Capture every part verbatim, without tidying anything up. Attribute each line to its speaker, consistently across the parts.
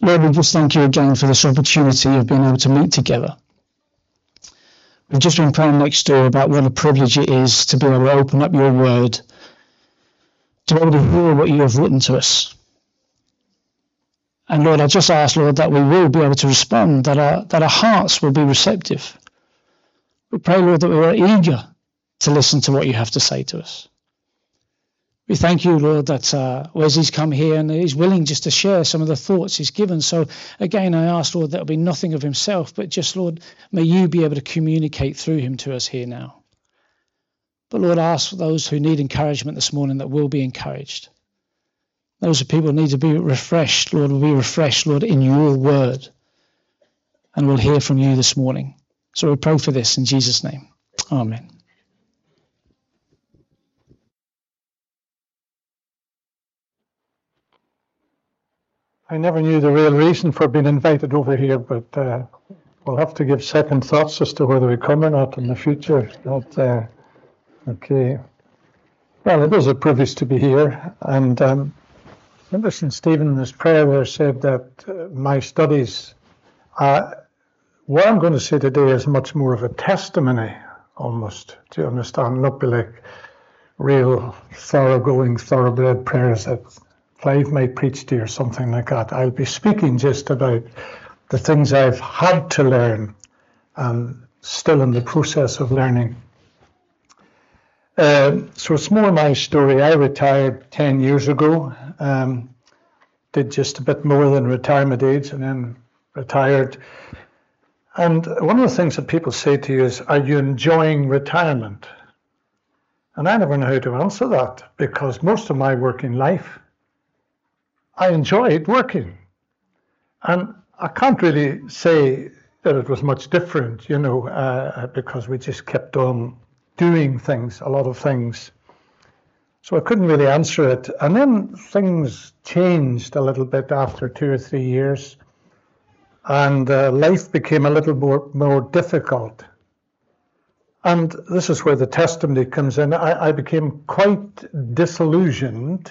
Speaker 1: Lord, we just thank you again for this opportunity of being able to meet together. We've just been praying next door about what a privilege it is to be able to open up your word, to be able to hear what you have written to us. And Lord, I just ask, Lord, that we will be able to respond, that our, that our hearts will be receptive. We pray, Lord, that we are eager to listen to what you have to say to us. We thank you, Lord, that uh, Wesley's come here and he's willing just to share some of the thoughts he's given. So again, I ask, Lord, that will be nothing of himself, but just, Lord, may you be able to communicate through him to us here now. But Lord, I ask for those who need encouragement this morning that will be encouraged. Those people need to be refreshed, Lord, will be refreshed, Lord, in your word. And we'll hear from you this morning. So we pray for this in Jesus' name. Amen.
Speaker 2: I never knew the real reason for being invited over here, but uh, we'll have to give second thoughts as to whether we come or not in the future. But, uh, okay. Well, it is a privilege to be here. And um, listen, Stephen, in his prayer there said that uh, my studies, uh, what I'm going to say today is much more of a testimony, almost. Do you understand? Not be like real thoroughgoing, thoroughbred prayers that Clive might preach to you or something like that. I'll be speaking just about the things I've had to learn and still in the process of learning. Uh, so it's more my story. I retired ten years ago, um, did just a bit more than retirement age and then retired. And one of the things that people say to you is, are you enjoying retirement? And I never know how to answer that, because most of my working life, I enjoyed working. And I can't really say that it was much different, you know, uh, because we just kept on doing things, a lot of things. So I couldn't really answer it. And then things changed a little bit after two or three years. And uh, life became a little more, more difficult. And this is where the testimony comes in. I, I became quite disillusioned,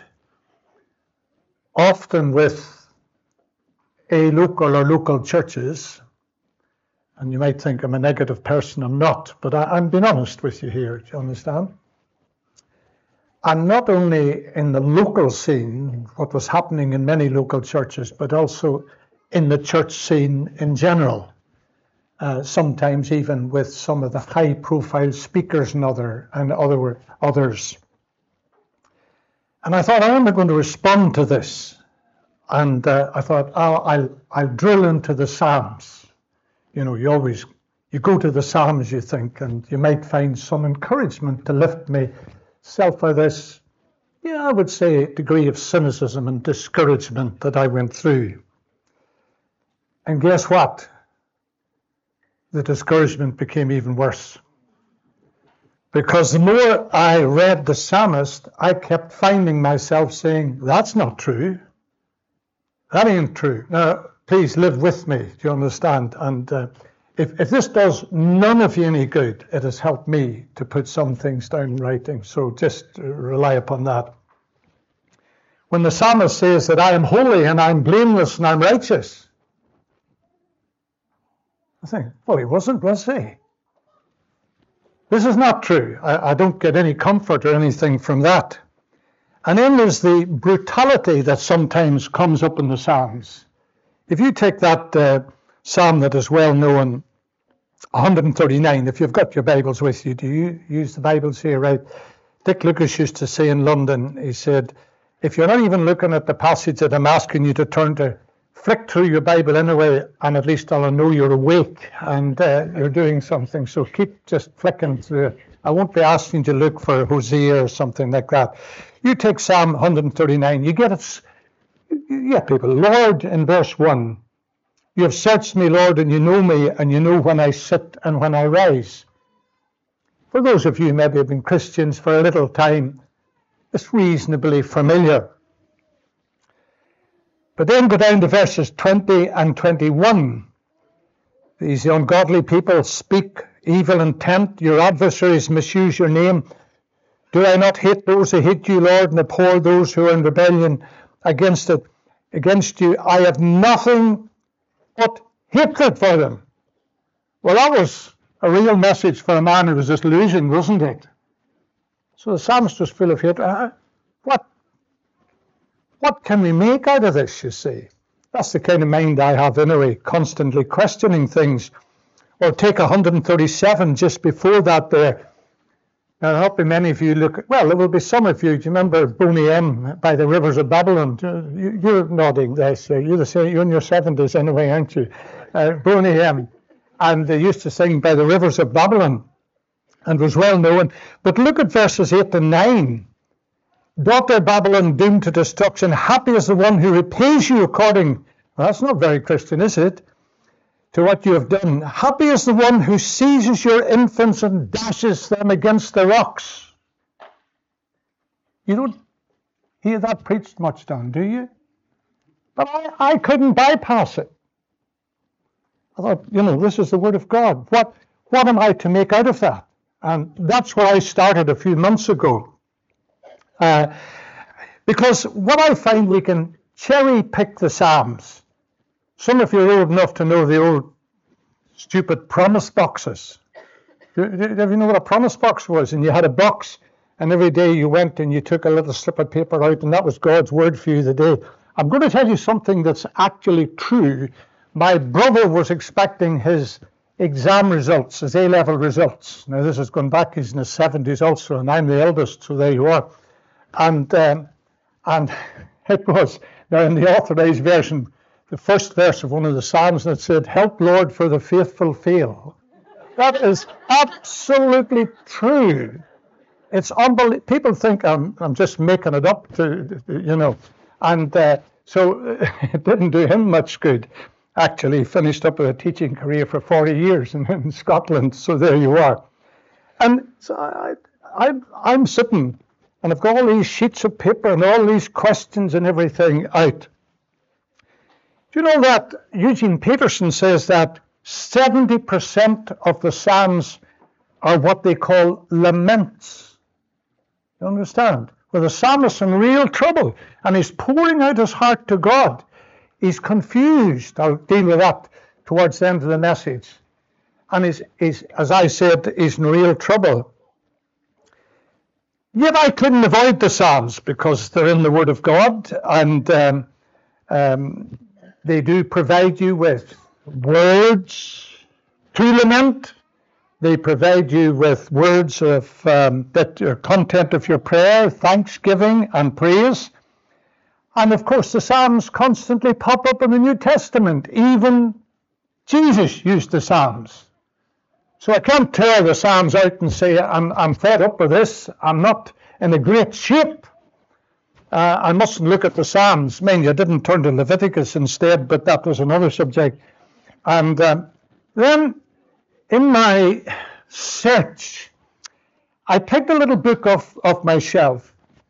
Speaker 2: often with a local or local churches. And you might think I'm a negative person. I'm not. But I, I'm being honest with you here. Do you understand? And not only in the local scene, what was happening in many local churches, but also in the church scene in general, uh, sometimes even with some of the high-profile speakers and other and other others. And I thought, how am I going to respond to this? And uh, I thought, oh, I'll I'll drill into the Psalms. You know, you always you go to the Psalms, you think, and you might find some encouragement to lift myself out of this, yeah, I would say, degree of cynicism and discouragement that I went through. And guess what? The discouragement became even worse. Because the more I read the psalmist, I kept finding myself saying, that's not true. That ain't true. Now, please live with me, do you understand? And uh, if, if this does none of you any good, it has helped me to put some things down in writing. So just rely upon that. When the psalmist says that I am holy and I'm blameless and I'm righteous, I think, well, he wasn't, was he? This is not true. I, I don't get any comfort or anything from that. And then there's the brutality that sometimes comes up in the Psalms. If you take that uh, psalm that is well known, one thirty-nine, if you've got your Bibles with you, do you use the Bibles here, right? Dick Lucas used to say in London, he said, if you're not even looking at the passage that I'm asking you to turn to, flick through your Bible anyway, and at least I'll know you're awake and uh, you're doing something. So keep just flicking through it. I won't be asking you to look for Hosea or something like that. You take Psalm one thirty-nine, you get it. Yeah, people. Lord, in verse one, you have searched me, Lord, and you know me, and you know when I sit and when I rise. For those of you who maybe have been Christians for a little time, it's reasonably familiar. But then go down to verses twenty and twenty-one. These ungodly people speak evil intent. Your adversaries misuse your name. Do I not hate those who hate you, Lord, and abhor those who are in rebellion against it? against you. I have nothing but hatred for them. Well, that was a real message for a man who was disillusioned, wasn't it? So the psalmist was full of hatred. Uh, what, what can we make out of this, you see? That's the kind of mind I have anyway, constantly questioning things. Or take one hundred thirty-seven, just before that there. Now, I hope many of you look, well, there will be some of you. Do you remember Boney M by the rivers of Babylon? You're nodding there, so you're, the same, you're in your seventies anyway, aren't you? Uh, Boney M. And they used to sing by the rivers of Babylon, and was well known. But look at verses eight and nine. Daughter Babylon, doomed to destruction, happy is the one who repays you according, well, that's not very Christian, is it, to what you have done. Happy is the one who seizes your infants and dashes them against the rocks. You don't hear that preached much down, do you? But I, I couldn't bypass it. I thought, you know, this is the word of God. What, what am I to make out of that? And that's where I started a few months ago. Uh, because what I find, we can cherry pick the Psalms. Some of you are old enough to know the old stupid promise boxes. Do, do, do you know what a promise box was? And you had a box, and every day you went and you took a little slip of paper out, and that was God's word for you the day. I'm going to tell you something that's actually true. My brother was expecting his exam results, his A-level results. Now, this has gone back, he's in his seventies also, and I'm the eldest, so there you are. And um, and it was, now in the Authorized Version, the first verse of one of the Psalms, that said, help, Lord, for the faithful fail. That is absolutely true. It's unbelievable. People think I'm, I'm just making it up, to, you know. And uh, so it didn't do him much good. Actually, he finished up with a teaching career for forty years in, in Scotland. So there you are. And so I, I, I'm sitting, and I've got all these sheets of paper and all these questions and everything out. Do you know that Eugene Peterson says that seventy percent of the Psalms are what they call laments? You understand? Where the psalmist's in real trouble and he's pouring out his heart to God. He's confused. I'll deal with that towards the end of the message. And he's, he's, as I said, he's in real trouble. Yet I couldn't avoid the Psalms because they're in the Word of God, and um, um, they do provide you with words to lament. They provide you with words of um, that are content of your prayer, thanksgiving, and praise. And of course, the Psalms constantly pop up in the New Testament. Even Jesus used the Psalms. So I can't tear the Psalms out and say, I'm, I'm fed up with this. I'm not in a great shape. Uh, I mustn't look at the Psalms. I mean, you didn't turn to Leviticus instead, but that was another subject. And um, then in my search, I picked a little book off, off my shelf.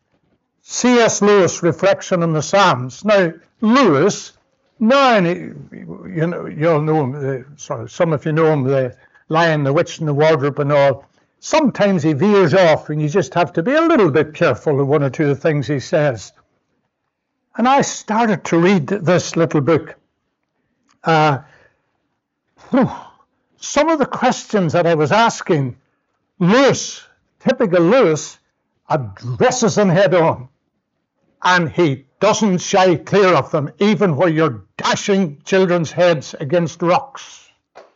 Speaker 2: C S Lewis, Reflection on the Psalms. Now, Lewis, now, you know, you'll know him, uh, sorry, some of you know him, the Lion, the Witch, and the Wardrobe and all. Sometimes he veers off, and you just have to be a little bit careful of one or two of the things he says. And I started to read this little book. Uh, whew, some of the questions that I was asking, Lewis, typical Lewis, addresses them head on. And he doesn't shy clear of them, even where you're dashing children's heads against rocks.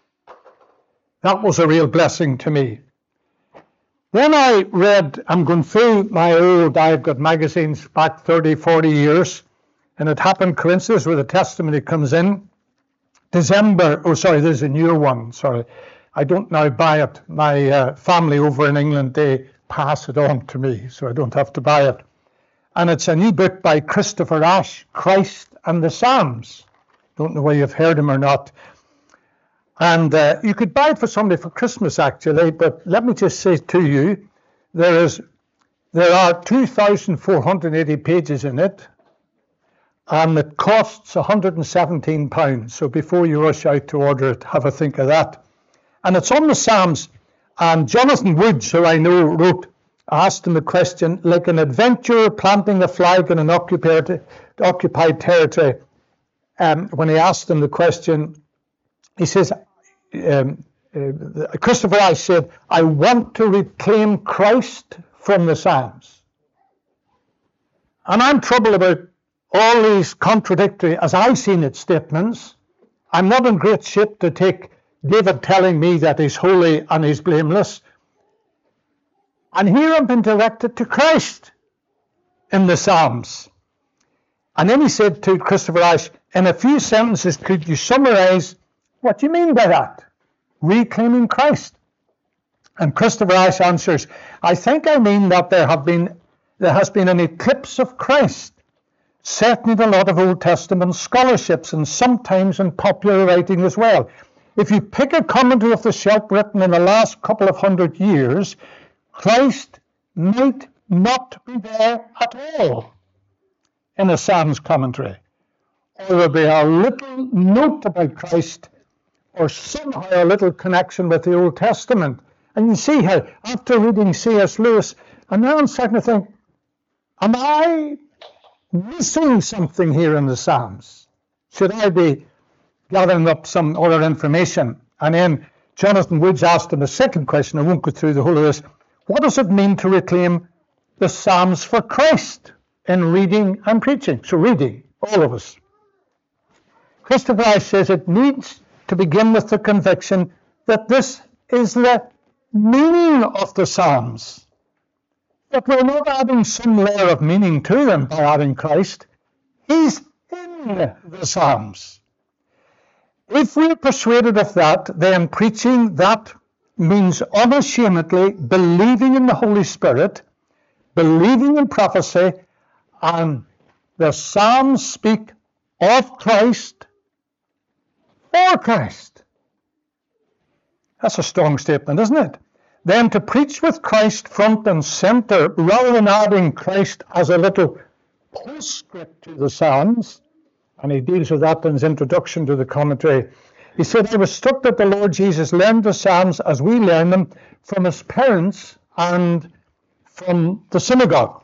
Speaker 2: That was a real blessing to me. Then I read, I'm going through my old, I've got magazines back thirty, forty years, and it happened coincidence where the testimony comes in. December, oh sorry, there's a newer one, sorry. I don't now buy it. My uh, family over in England, they pass it on to me, so I don't have to buy it. And it's a new book by Christopher Ash, Christ and the Psalms. Don't know whether you've heard him or not. And uh, you could buy it for somebody for Christmas, actually, but let me just say to you, there is there are two thousand four hundred eighty pages in it, and it costs one hundred seventeen pounds. So before you rush out to order it, have a think of that. And it's on the Psalms. And Jonathan Woods, who I know wrote asked him the question, like an adventurer planting a flag in an occupied, occupied territory. Um, when he asked him the question, he says, um, uh, Christopher Rice said, I want to reclaim Christ from the Psalms. And I'm troubled about all these contradictory, as I've seen it, statements. I'm not in great shape to take David telling me that he's holy and he's blameless. And here I'm being directed to Christ in the Psalms. And then he said to Christopher Rice, in a few sentences, could you summarize what you mean by that? Reclaiming Christ. And Christopher Rice answers, I think I mean that there have been there has been an eclipse of Christ. Certainly in a lot of Old Testament scholarships and sometimes in popular writing as well. If you pick a commentary of the shelf written in the last couple of hundred years, Christ might not be there at all in a Psalms commentary. Or there'll be a little note about Christ or somehow a little connection with the Old Testament. And you see how, after reading C S Lewis, I'm now starting to think, am I missing something here in the Psalms? Should I be gathering up some other information? And then Jonathan Woods asked him a second question. I won't go through the whole of this. What does it mean to reclaim the Psalms for Christ in reading and preaching? So reading, all of us. Christopher Rice says it needs to begin with the conviction that this is the meaning of the Psalms. That we're not adding some layer of meaning to them by adding Christ. He's in the Psalms. If we're persuaded of that, then preaching that means unashamedly believing in the Holy Spirit, believing in prophecy, and the Psalms speak of Christ for Christ. That's a strong statement, isn't it? Then to preach with Christ front and center, rather than adding Christ as a little postscript to the Psalms, and he deals with that in his introduction to the commentary. He said, I was struck that the Lord Jesus learned the Psalms as we learn them from his parents and from the synagogue.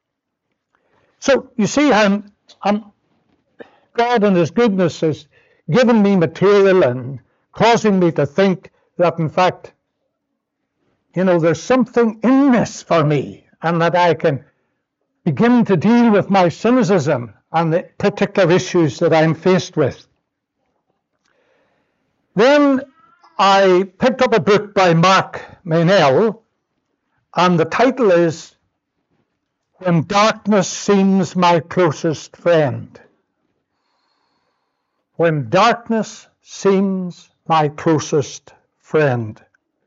Speaker 2: So you see how I'm, God in his goodness has given me material and causing me to think that in fact, you know, there's something in this for me, and that I can begin to deal with my cynicism and the particular issues that I'm faced with. Then I picked up a book by Mark Meynell, and the title is When Darkness Seems My Closest Friend. When Darkness Seems My Closest Friend.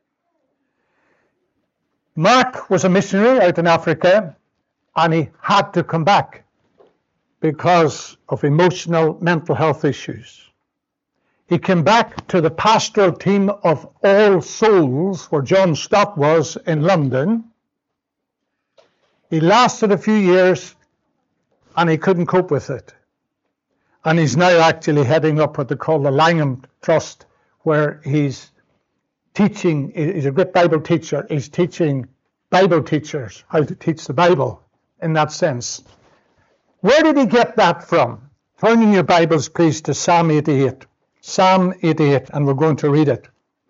Speaker 2: Mark was a missionary out in Africa, and he had to come back because of emotional mental health issues. He came back to the pastoral team of All Souls, where John Stott was in London. He lasted a few years, and he couldn't cope with it. And he's now actually heading up what they call the Langham Trust, where he's teaching, he's a great Bible teacher, he's teaching Bible teachers how to teach the Bible in that sense. Where did he get that from? Turn in your Bibles, please, to Psalm eighty-eight. Psalm eighty-eight, and we're going to read it.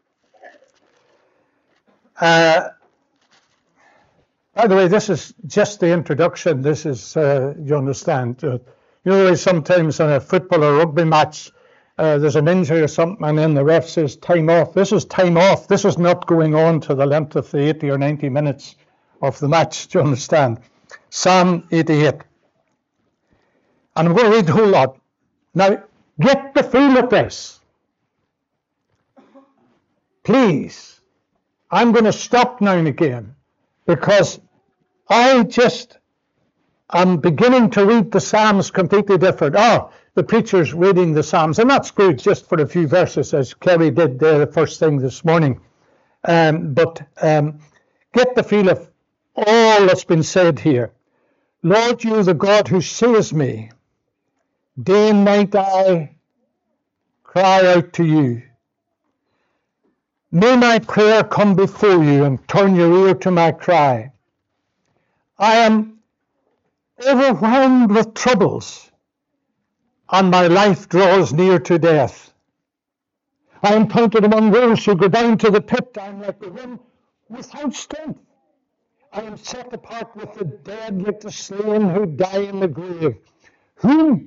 Speaker 2: Uh, by the way, this is just the introduction. This is, uh, you understand, uh, you know, sometimes in a football or rugby match, Uh, there's an injury or something, and then the ref says time off. This is time off. This is not going on to the length of the eighty or ninety minutes of the match. Do you understand? Psalm eighty-eight. And I'm going to read the whole lot. Now, get the feel of this. Please. I'm going to stop now and again, because I just am beginning to read the Psalms completely different. Oh, the preacher's reading the Psalms, and that's good, just for a few verses, as Kerry did there the first thing this morning. Um, but um, get the feel of all that's been said here. Lord, you are the God who saves me. Day and night I cry out to you. May my prayer come before you and turn your ear to my cry. I am overwhelmed with troubles, and my life draws near to death. I am counted among those who go down to the pit. I am like the one without strength. I am set apart with the dead, like the slain who die in the grave. Whom?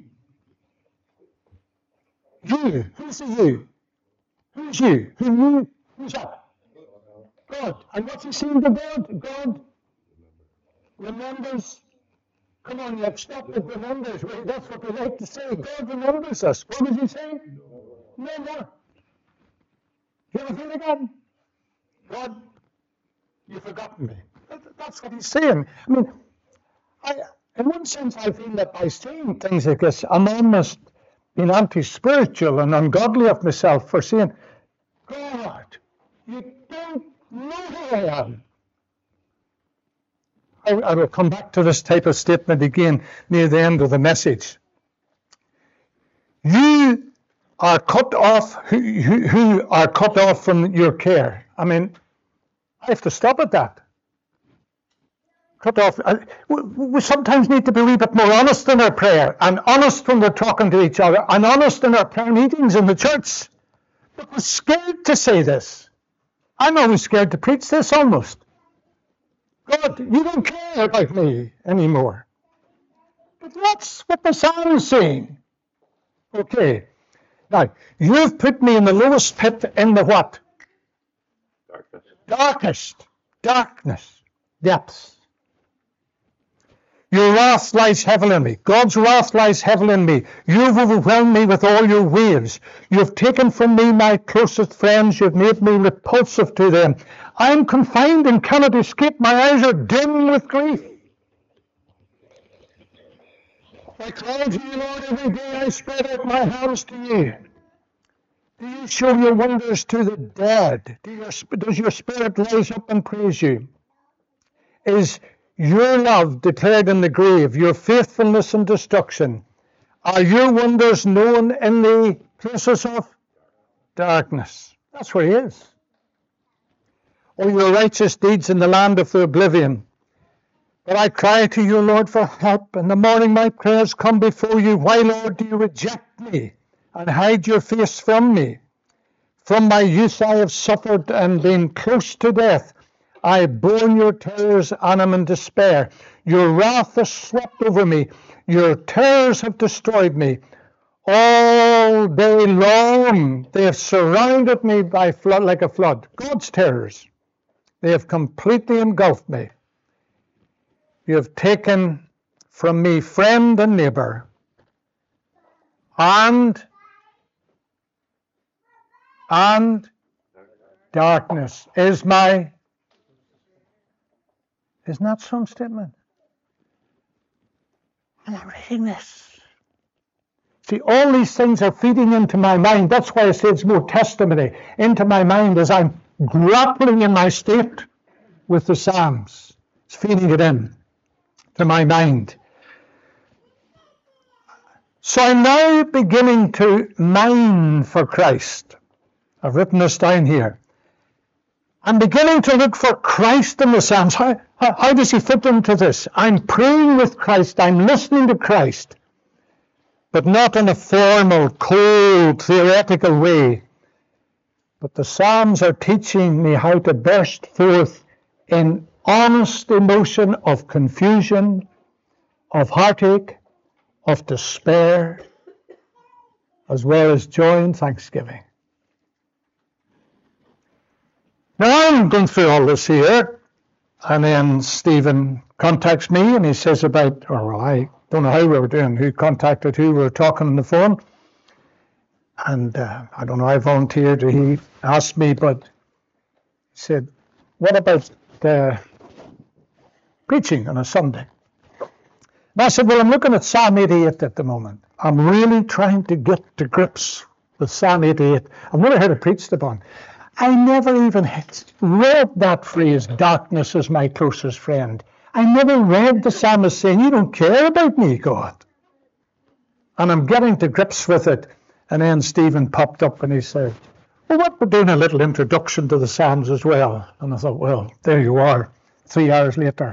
Speaker 2: You. Who's the you? Who's you? Who you? Who's that? God. And what's he saying to God? God remembers. Come on, you stop with remembers. Well, that's what we like to say. God remembers us. What does he say? No more. You ever feel again? God, you've forgotten me. That's what he's saying. I mean, I, in one sense, I feel that by saying things like this, I'm almost being anti-spiritual and ungodly of myself for saying, God, you don't know who I am. I, I will come back to this type of statement again near the end of the message. You are cut off, who, who, who are cut off from your care. I mean, I have to stop at that. Cut off. We sometimes need to be a wee bit more honest in our prayer, and honest when we're talking to each other, and honest in our prayer meetings in the church. But we're scared to say this. I'm always scared to preach this almost. God, you don't care about me anymore. But that's what the psalm is saying. Okay. Now, you've put me in the lowest pit in the what?
Speaker 3: Darkness.
Speaker 2: Darkest. Darkness. Depths. Your wrath lies heavily on me. God's wrath lies heavily on me. You've overwhelmed me with all your waves. You've taken from me my closest friends. You've made me repulsive to them. I am confined and cannot escape. My eyes are dim with grief. I cry to you, Lord, every day. I spread out my hands to you. Do you show your wonders to the dead? Do your, does your spirit rise up and praise you? Is your love declared in the grave, your faithfulness in destruction? Are your wonders known in the places of darkness? That's where he is. Or your righteous deeds in the land of the oblivion. But I cry to you, Lord, for help. In the morning my prayers come before you. Why, Lord, do you reject me and hide your face from me? From my youth I have suffered and been close to death. I have borne your terrors and am in despair. Your wrath has swept over me. Your terrors have destroyed me. All day long they have surrounded me by flood, like a flood. God's terrors. They have completely engulfed me. You have taken from me friend and neighbor, and and darkness is my. Isn't that some statement? And I'm reading this. See, all these things are feeding into my mind. That's why I say it's more testimony into my mind as I'm grappling in my state with the Psalms. It's feeding it in to my mind. So I'm now beginning to mine for Christ. I've written this down here. I'm beginning to look for Christ in the Psalms. How, how, how does he fit into this? I'm praying with Christ. I'm listening to Christ. But not in a formal, cold, theoretical way. But the Psalms are teaching me how to burst forth in honest emotion of confusion, of heartache, of despair, as well as joy and thanksgiving. Now I'm going through all this here, and then Stephen contacts me and he says about, or well, I don't know how we were doing, who contacted who, we were talking on the phone, and uh, I don't know, I volunteered, or he asked me, but he said, what about uh, preaching on a Sunday? And I said, well, I'm looking at Psalm eighty-eight at the moment. I'm really trying to get to grips with Psalm eighty-eight. I've never heard it preached upon. I never even read that phrase, darkness is my closest friend. I never read the psalmist saying, you don't care about me, God. And I'm getting to grips with it. And then Stephen popped up and he said, well, what, we're doing a little introduction to the Psalms as well. And I thought, well, there you are, three hours later.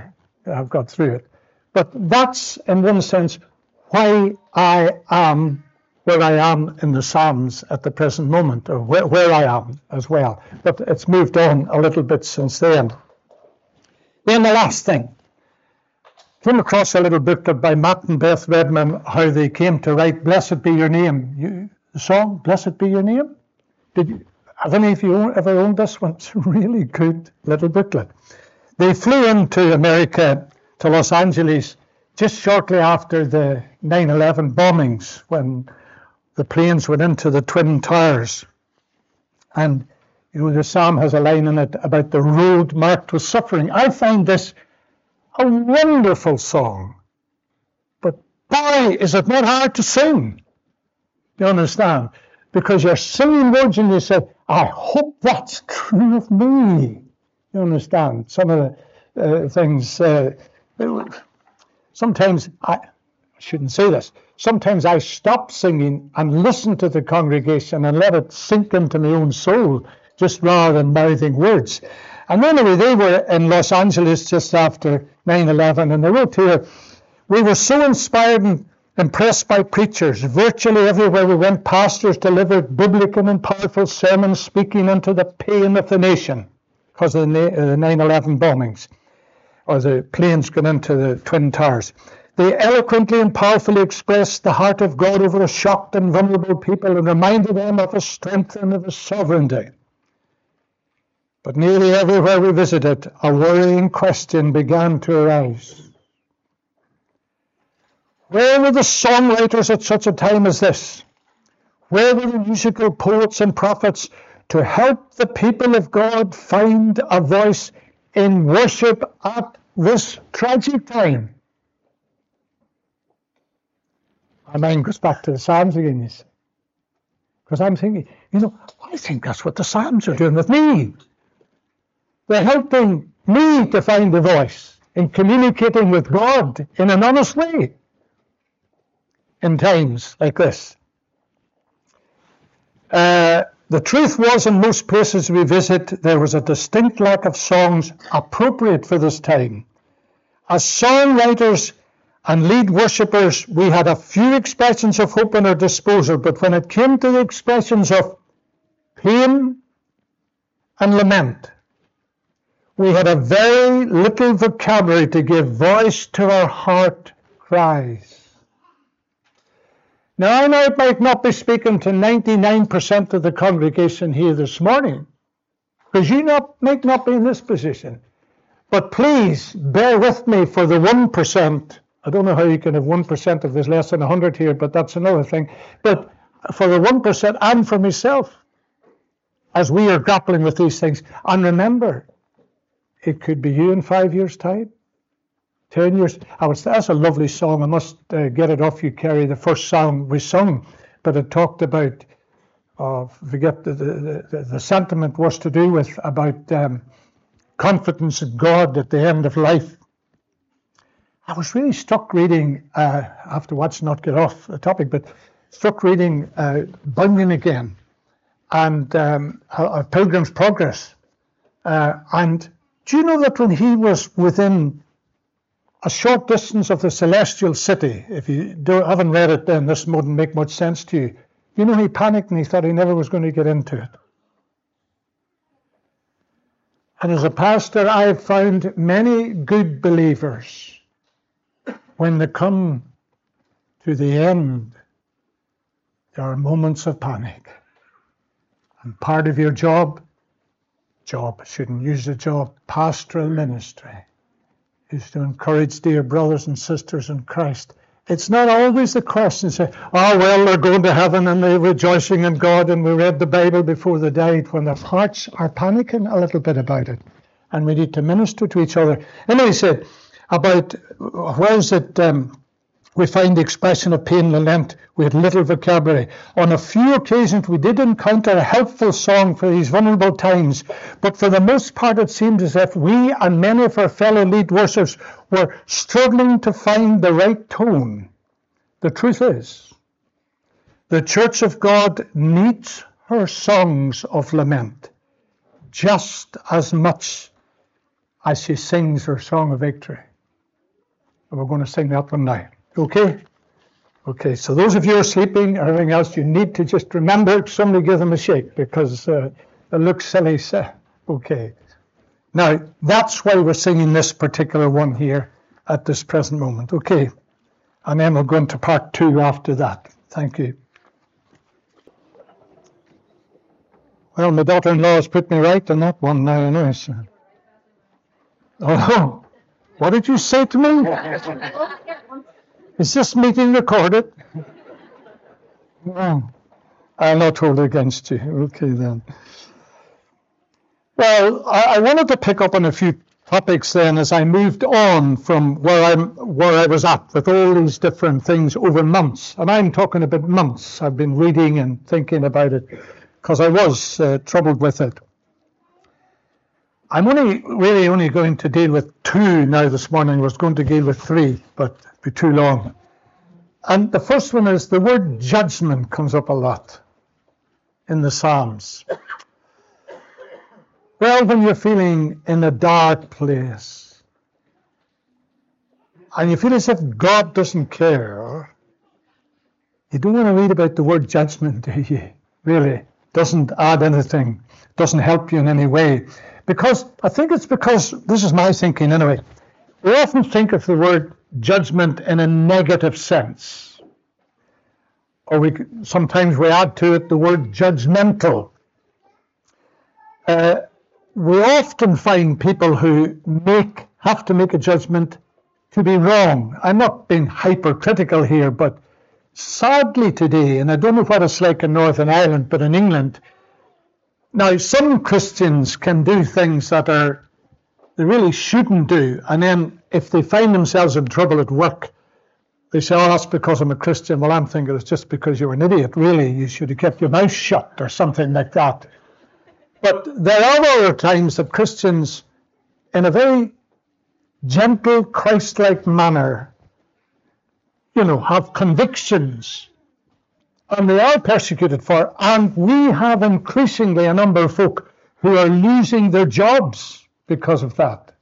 Speaker 2: I've got through it. But that's, in one sense, why I am where I am in the Psalms at the present moment, or where, where I am as well. But it's moved on a little bit since then. Then the last thing. Came across a little book by Matt and Beth Redman, how they came to write Blessed Be Your Name. You, the song, Blessed Be Your Name? Did you, have any of you ever owned this one? It's a really good little booklet. They flew into America, to Los Angeles, just shortly after the nine eleven bombings, when the planes went into the Twin Towers. And you know, the psalm has a line in it about the road marked with suffering. I find this a wonderful song. But boy, is it not hard to sing. You understand? Because you're singing words and you say, I hope that's true of me. You understand? Some of the uh, things, uh, sometimes, I, I shouldn't say this, sometimes I stop singing and listen to the congregation and let it sink into my own soul, just rather than mouthing words. And anyway, they were in Los Angeles just after nine eleven, and they wrote here, we were so inspired and impressed by preachers. Virtually everywhere we went, pastors delivered biblical and powerful sermons speaking into the pain of the nation because of the nine eleven bombings, or the planes going into the Twin Towers. They eloquently and powerfully expressed the heart of God over a shocked and vulnerable people and reminded them of His strength and of His sovereignty. But nearly everywhere we visited, a worrying question began to arise. Where were the songwriters at such a time as this? Where were the musical poets and prophets to help the people of God find a voice in worship at this tragic time? My mind goes back to the Psalms again, you see. Because I'm thinking, you know, I think that's what the Psalms are doing with me. They're helping me to find a voice in communicating with God in an honest way in times like this. Uh, the truth was, in most places we visit, there was a distinct lack of songs appropriate for this time. As songwriters and lead worshippers, we had a few expressions of hope at our disposal, but when it came to the expressions of pain and lament, we had a very little vocabulary to give voice to our heart cries. Now, I know it might not be speaking to ninety-nine percent of the congregation here this morning, because you not, might not be in this position. But please bear with me for the one percent. I don't know how you can have one percent if there's less than one hundred here, but that's another thing. But for the one percent and for myself, as we are grappling with these things, and remember, it could be you in five years' time, ten years. I was, that's a lovely song. I must uh, get it off you, Kerry, the first song we sung, but it talked about, uh, forget the, the, the, the sentiment was to do with about um, confidence in God at the end of life. I was really struck reading, uh, I have to watch not get off the topic, but struck reading uh, Bunyan again, and um, uh, Pilgrim's Progress. Uh, and do you know that when he was within a short distance of the celestial city, if you don't, haven't read it, then this wouldn't make much sense to you. You know, he panicked and he thought he never was going to get into it. And as a pastor, I've found many good believers, when they come to the end, there are moments of panic. And part of your job, job, I shouldn't use the job, pastoral ministry, is to encourage dear brothers and sisters in Christ. It's not always the question, say, oh, well, they're going to heaven and they're rejoicing in God and we read the Bible before they died, when their hearts are panicking a little bit about it. And we need to minister to each other. And he said about, where is it um, we find the expression of pain and lament? We had little vocabulary. On a few occasions we did encounter a helpful song for these vulnerable times, but for the most part it seemed as if we and many of our fellow lead worshippers were struggling to find the right tone. The truth is, the Church of God needs her songs of lament just as much as she sings her song of victory. And we're going to sing that one now. Okay? Okay, so those of you who are sleeping, everything else, you need to just remember, somebody give them a shake, because uh, it looks silly. Okay. Now, that's why we're singing this particular one here at this present moment. Okay. And then we'll go into part two after that. Thank you. Well, my daughter-in-law has put me right on that one now, anyway. So. Oh, what did you say to me? Is this meeting recorded? No. I'll not hold it against you. Okay, then. Well, I, I wanted to pick up on a few topics then as I moved on from where I'm where I was at with all these different things over months. And I'm talking about months. I've been reading and thinking about it because I was uh, troubled with it. I'm only really only going to deal with two now this morning. I was going to deal with three, but it'd be too long. And the first one is the word judgment comes up a lot in the Psalms. Well, when you're feeling in a dark place and you feel as if God doesn't care, you don't want to read about the word judgment, do you? Really, doesn't add anything, doesn't help you in any way. Because I think it's because, this is my thinking anyway, we often think of the word judgment in a negative sense. Or we sometimes we add to it the word judgmental. Uh, we often find people who make have to make a judgment to be wrong. I'm not being hypercritical here, but sadly today, and I don't know what it's like in Northern Ireland, but in England, now some Christians can do things that are they really shouldn't do, and then if they find themselves in trouble at work, they say, oh, that's because I'm a Christian. Well, I'm thinking it's just because you're an idiot. Really, you should have kept your mouth shut or something like that. But there are other times that Christians, in a very gentle, Christ-like manner, you know, have convictions, and they are persecuted for it. And we have increasingly a number of folk who are losing their jobs because of that.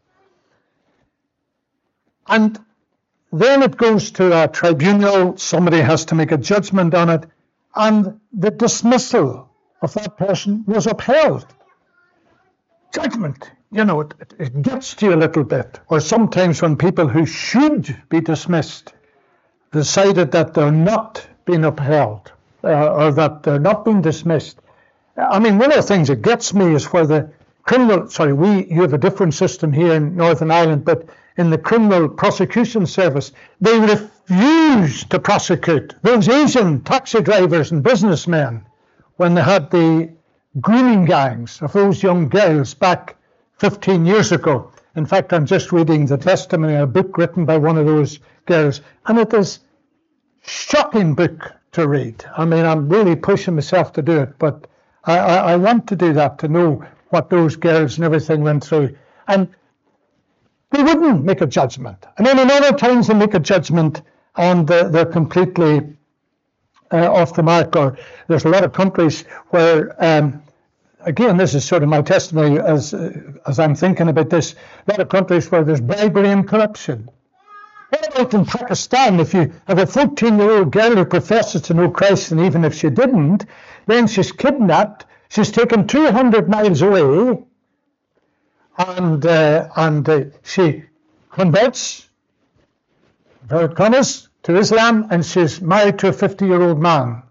Speaker 2: And then it goes to a tribunal, somebody has to make a judgment on it, and the dismissal of that person was upheld. Judgment, you know, it, it gets to you a little bit. Or sometimes when people who should be dismissed decided that they're not being upheld, uh, or that they're not being dismissed. I mean, one of the things that gets me is where the criminal, sorry, we, you have a different system here in Northern Ireland, but in the criminal prosecution service, they refused to prosecute those Asian taxi drivers and businessmen when they had the grooming gangs of those young girls back fifteen years ago. In fact, I'm just reading the testimony of a book written by one of those girls, and it is a shocking book to read. I mean, I'm really pushing myself to do it, but I, I, I want to do that, to know what those girls and everything went through. And they wouldn't make a judgment. And then in other times they make a judgment and uh, they're completely uh, off the mark. Or there's a lot of countries where, um, again, this is sort of my testimony as uh, as I'm thinking about this, a lot of countries where there's bribery and corruption. What about in Pakistan? If you have a fourteen-year-old girl who professes to know Christ, and even if she didn't, then she's kidnapped, she's taken two hundred miles away, and uh, and uh, she converts, inverted commas, to Islam, and she's married to a fifty-year-old man.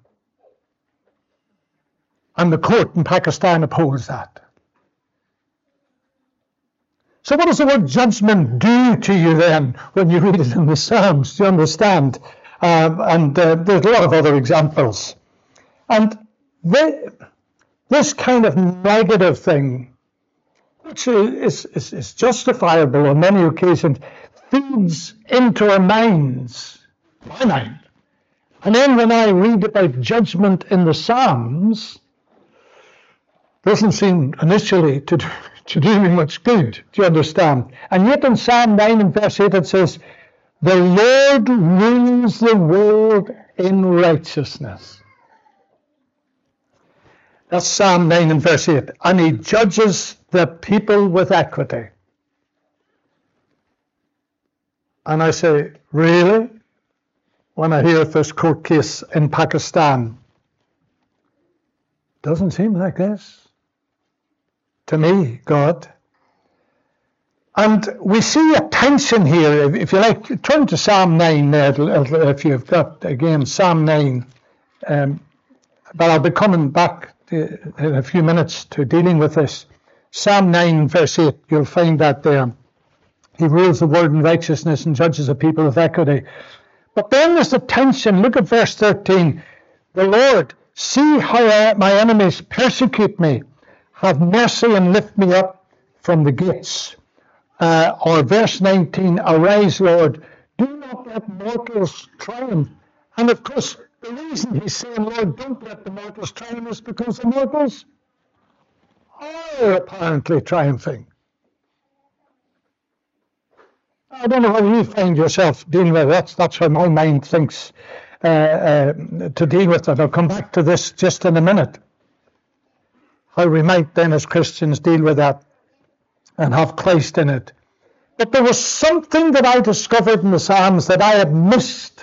Speaker 2: And the court in Pakistan upholds that. So what does the word judgment do to you then when you read it in the Psalms? Do you understand? Um, and uh, there's a lot of other examples. And they, this kind of negative thing, which is, is, is justifiable on many occasions, feeds into our minds, my mind. And then when I read about judgment in the Psalms, doesn't seem initially to do, to do me much good. Do you understand? And yet in Psalm nine and verse eight it says, the Lord rules the world in righteousness. That's Psalm nine and verse eight. And he judges the people with equity. And I say, really? When I hear of this court case in Pakistan, doesn't seem like this to me, God. And we see a tension here. If you like, turn to Psalm nine there, if you've got, again, Psalm nine. Um, but I'll be coming back to, in a few minutes to dealing with this. Psalm nine, verse eight, you'll find that there. He rules the world in righteousness and judges the people with equity. But then there's a tension. Look at verse thirteen. The Lord, see how my enemies persecute me. Have mercy and lift me up from the gates. Uh, or verse nineteen, arise, Lord, do not let mortals triumph. And of course, the reason he's saying, Lord, don't let the mortals triumph is because the mortals are apparently triumphing. I don't know how you find yourself dealing with it. That's, that's how my mind thinks uh, uh, to deal with it. I'll come back to this just in a minute. How we might then as Christians deal with that and have Christ in it. But there was something that I discovered in the Psalms that I had missed.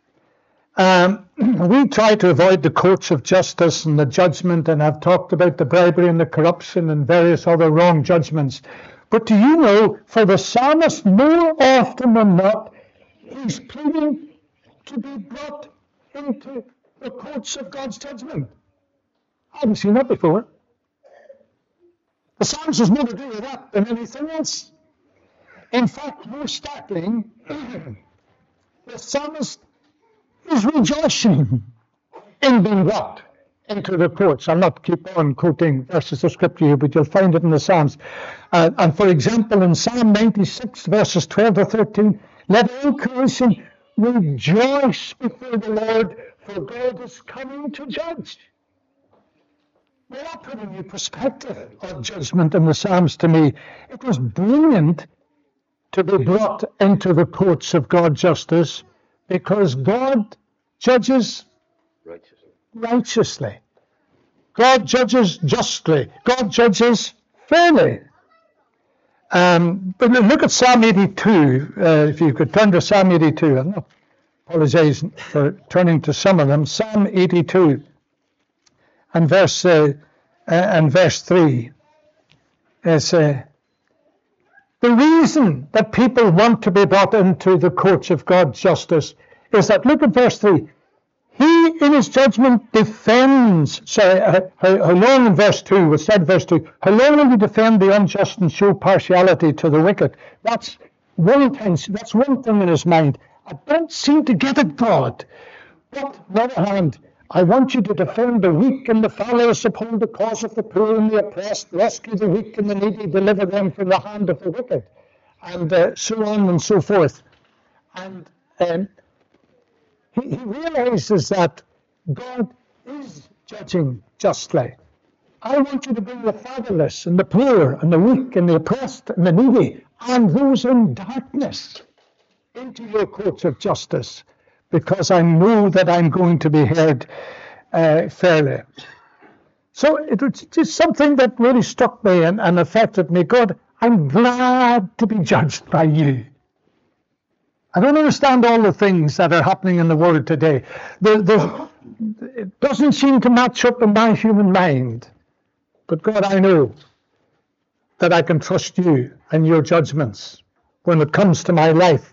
Speaker 2: Um, we try to avoid the courts of justice and the judgment, and I've talked about the bribery and the corruption and various other wrong judgments. But do you know, for the psalmist, more often than not, he's pleading to be brought into the courts of God's judgment. I haven't seen that before. The Psalms has more to do with that than anything else. In fact, more startling, the psalmist is rejoicing in being brought into the courts. I'll not keep on quoting verses of scripture here, but you'll find it in the Psalms. Uh, and for example, in Psalm ninety-six, verses twelve to thirteen, let all creation rejoice before the Lord, for God is coming to judge. Well, that put a new perspective of judgment in the Psalms to me. It was brilliant to be brought into the courts of God's justice, because God judges
Speaker 3: Righteously.
Speaker 2: righteously. God judges justly. God judges fairly. Um, but look at Psalm eighty-two. Uh, if you could turn to Psalm eighty-two. I apologize for turning to some of them. Psalm eighty-two and verse uh, uh, and verse three. Is, uh, the reason that people want to be brought into the courts of God's justice is that, look at verse three. He in his judgment defends, sorry, how, how long in verse two, was said verse two, how long will you defend the unjust and show partiality to the wicked? That's one thing, that's one thing in his mind. I don't seem to get it, God. But on the other hand, I want you to defend the weak and the fatherless, uphold the cause of the poor and the oppressed, rescue the weak and the needy, deliver them from the hand of the wicked, and uh, so on and so forth. And um, he, he realizes that God is judging justly. I want you to bring the fatherless and the poor and the weak and the oppressed and the needy and those in darkness into your courts of justice, because I know that I'm going to be heard uh, fairly. So it was just something that really struck me and, and affected me. God, I'm glad to be judged by you. I don't understand all the things that are happening in the world today. The, the, it doesn't seem to match up in my human mind. But God, I know that I can trust you and your judgments when it comes to my life.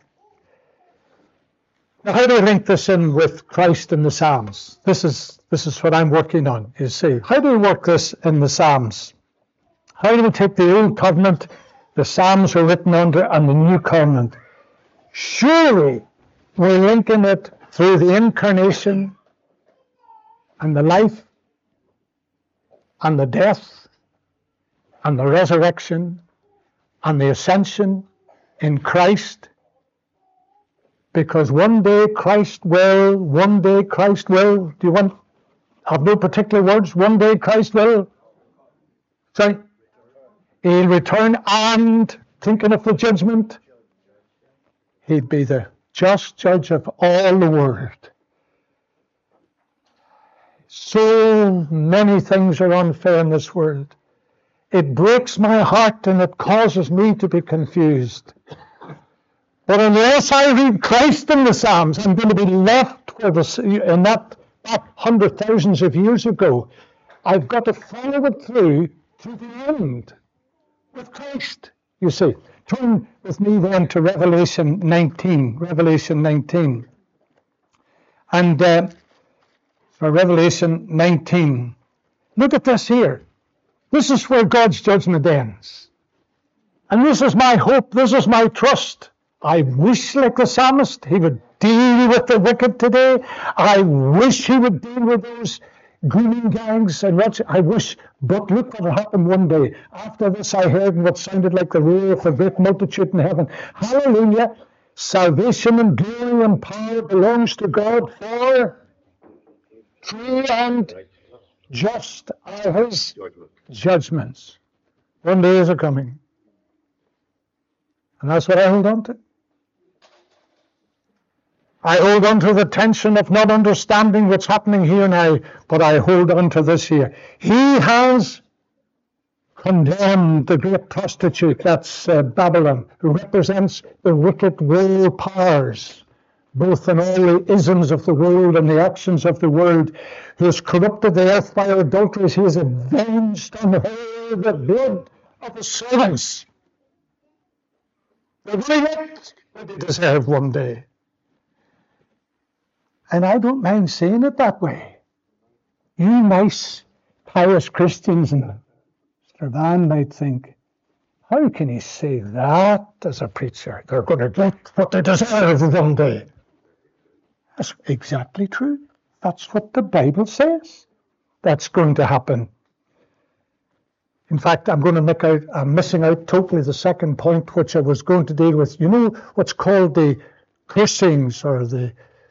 Speaker 2: Now, how do I link this in with Christ in the Psalms? This is this is what I'm working on, you see. How do we work this in the Psalms? How do we take the Old Covenant, the Psalms were written under, and the New Covenant? Surely we're linking it through the incarnation and the life and the death and the resurrection and the ascension in Christ. Because one day Christ will, one day Christ will, do you want, have no particular words? One day Christ will, sorry, he'll return, and, thinking of the judgment, he'd be the just judge of all the world. So many things are unfair in this world. It breaks my heart and it causes me to be confused. But unless I read Christ in the Psalms, I'm going to be left where the, in that, that hundred thousands of years ago. I've got to follow it through to the end with Christ, you see. Turn with me then to Revelation nineteen. Revelation nineteen. And uh, for Revelation nineteen, look at this here. This is where God's judgment ends. And this is my hope, this is my trust. I wish, like the psalmist, he would deal with the wicked today. I wish he would deal with those grooming gangs and what's, I wish, but look what will happen one day. After this I heard what sounded like the roar of a great multitude in heaven. Hallelujah! Salvation and glory and power belongs to God, for true and just are his judgments. One day is a coming. And that's what I hold on to. I hold on to the tension of not understanding what's happening here now, but I hold on to this here. He has condemned the great prostitute, that's uh, Babylon, who represents the wicked world powers, both in all the isms of the world and the actions of the world, who has corrupted the earth by her adulteries. He has avenged on her the blood of his servants. They're going to get what they deserve one day. And I don't mind saying it that way. You nice, pious Christians and Mister Van might think, how can he say that as a preacher? They're going to get what they deserve one day. That's exactly true. That's what the Bible says. That's going to happen. In fact, I'm going to make out, I'm missing out totally the second point, which I was going to deal with. You know what's called the cursings or the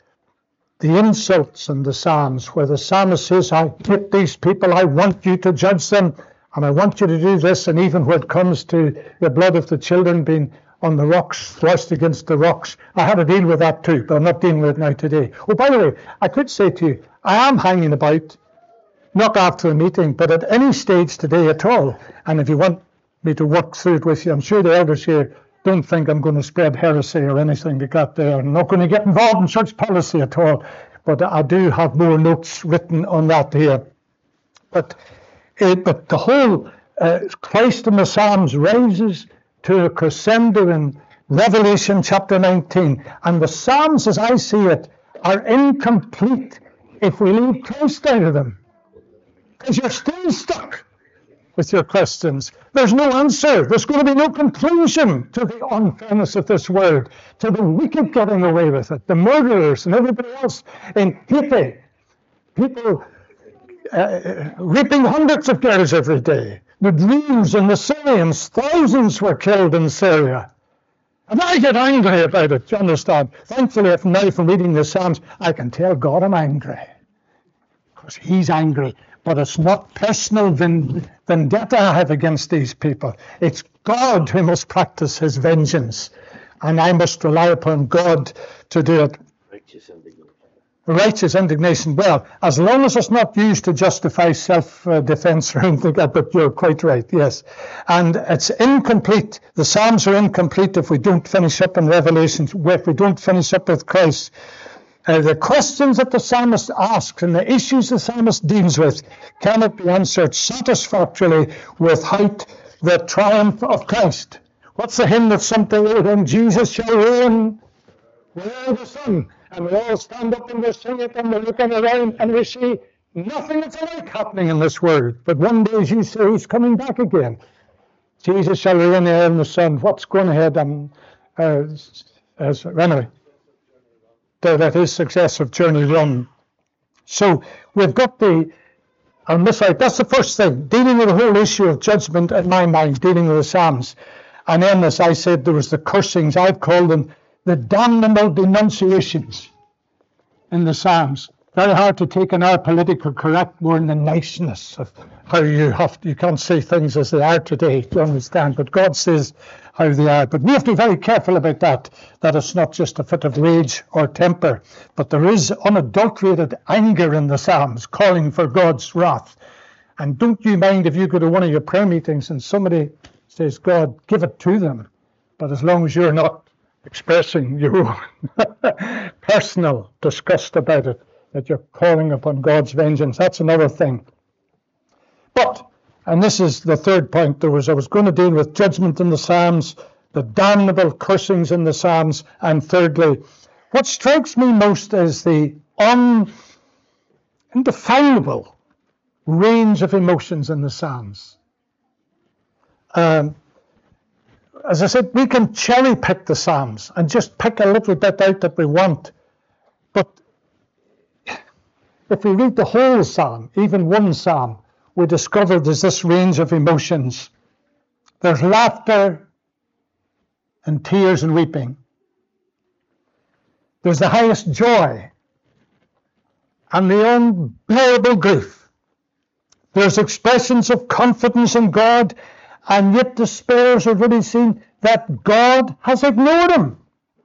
Speaker 2: the insults in the Psalms, where the psalmist says, I hate these people, I want you to judge them, and I want you to do this, and even when it comes to the blood of the children being on the rocks, thrust against the rocks. I had to deal with that too, but I'm not dealing with it now today. Oh, by the way, I could say to you, I am hanging about, not after the meeting, but at any stage today at all. And if you want me to work through it with you, I'm sure the elders here don't think I'm going to spread heresy or anything like that there. I'm not going to get involved in church policy at all. But I do have more notes written on that here. But, it, but the whole uh, Christ in the Psalms rises to a crescendo in Revelation chapter nineteen. And the Psalms, as I see it, are incomplete if we leave Christ out of them. Because you're still stuck with your questions. There's no answer. There's going to be no conclusion to the unfairness of this world, to the wicked getting away with it, the murderers and everybody else in Haiti, people uh, raping hundreds of girls every day, the Druze and the Syrians, thousands were killed in Syria. And I get angry about it, do you understand? Thankfully, if now from reading the Psalms, I can tell God I'm angry, because he's angry. But it's not personal vendetta I have against these people. It's God who must practice his vengeance. And I must rely upon God to do it. Righteous indignation. Righteous indignation. Well, as long as it's not used to justify self-defense or anything like that, but you're quite right, yes. And it's incomplete. The Psalms are incomplete if we don't finish up in Revelation, if we don't finish up with Christ. Uh, the questions that the psalmist asks and the issues the psalmist deals with cannot be answered satisfactorily without the triumph of Christ. What's the hymn that something when Jesus shall reign without the sun? And we all stand up and we sing it and we're looking around and we see nothing that's alike happening in this world. But one day, as you say, he's coming back again. Jesus shall reign there in the sun. What's going ahead? Um, uh, as, anyway. That his successive journey run. So we've got the, I'll miss out, that's the first thing, dealing with the whole issue of judgment in my mind, dealing with the Psalms. And then, as I said, there was the cursings, I've called them the damnable denunciations in the Psalms. Very hard to take in our political correct more than the niceness of how you have to, you can't say things as they are today, to understand, but God says how they are. But we have to be very careful about that, that it's not just a fit of rage or temper, but there is unadulterated anger in the Psalms, calling for God's wrath. And don't you mind if you go to one of your prayer meetings and somebody says, God, give it to them, but as long as you're not expressing your own personal disgust about it, that you're calling upon God's vengeance. That's another thing. But, and this is the third point, there was I was going to deal with judgment in the Psalms, the damnable cursings in the Psalms, and thirdly, what strikes me most is the un, indefinable range of emotions in the Psalms. Um, as I said, we can cherry pick the Psalms and just pick a little bit out that we want. But if we read the whole Psalm, even one Psalm, we discover there's this range of emotions. There's laughter and tears and weeping. There's the highest joy and the unbearable grief. There's expressions of confidence in God, and yet despair has already seen that God has ignored him.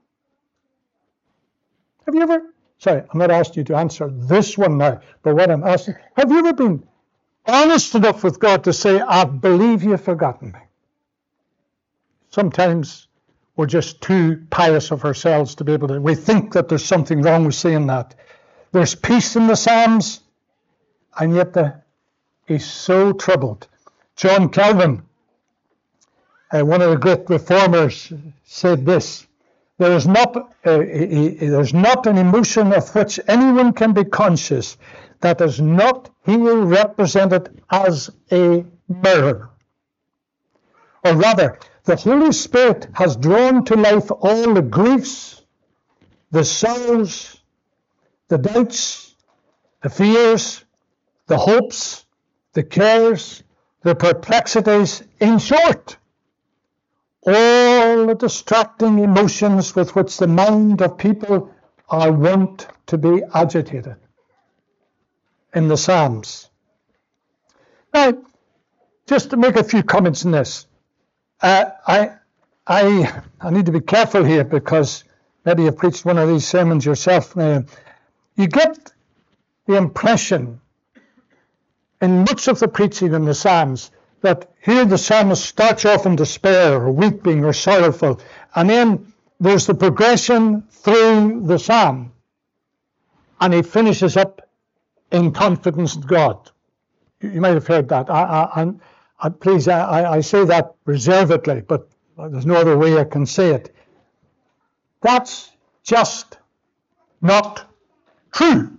Speaker 2: Have you ever, sorry, I'm not asking you to answer this one now, but what I'm asking, have you ever been honest enough with God to say, I believe you've forgotten me? Sometimes we're just too pious of ourselves to be able to, we think that there's something wrong with saying that. There's peace in the Psalms, and yet the, he's so troubled. John Calvin, uh, one of the great reformers, said this: there is not uh, he, he, there's not an emotion of which anyone can be conscious that is not here represented as a mirror. Or rather, the Holy Spirit has drawn to life all the griefs, the sorrows, the doubts, the fears, the hopes, the cares, the perplexities, in short, all the distracting emotions with which the mind of people are wont to be agitated in the Psalms. Now, just to make a few comments on this, uh, I, I, I need to be careful here because maybe you've preached one of these sermons yourself. Uh, you get the impression in much of the preaching in the Psalms that here the psalmist starts off in despair or weeping or sorrowful, and then there's the progression through the psalm, and he finishes up in confidence in God. You might have heard that. I, I, I, please, I, I say that reservedly, but there's no other way I can say it. That's just not true.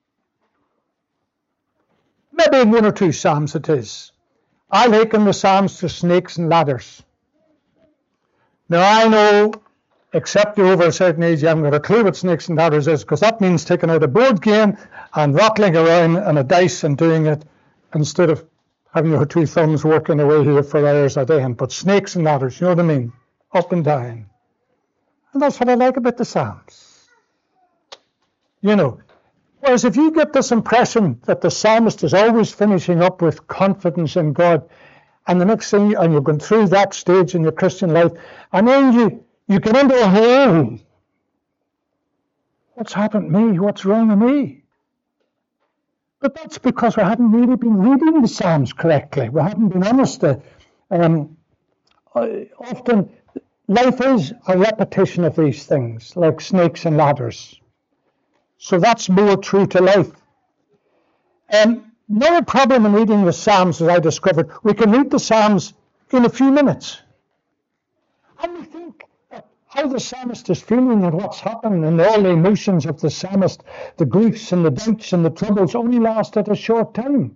Speaker 2: Maybe in one or two psalms it is. I liken the psalms to snakes and ladders. Now I know, except you're over a certain age, you haven't got a clue what snakes and ladders is, because that means taking out a board game and rattling around and a dice and doing it instead of having your two thumbs working away here for hours a day. But snakes and ladders, you know what I mean? Up and down. And that's what I like about the psalms. You know, whereas if you get this impression that the psalmist is always finishing up with confidence in God, and the next thing, and you're going through that stage in your Christian life, and then you, you get into a hole. What's happened to me? What's wrong with me? But that's because we haven't really been reading the Psalms correctly. We haven't been honest. Uh, um, uh, often, life is a repetition of these things, like snakes and ladders. So that's more true to life. And another problem in reading the Psalms, as I discovered, we can read the Psalms in a few minutes. And we think that how the psalmist is feeling and what's happened and all the emotions of the psalmist, the griefs and the doubts and the troubles only lasted a short time.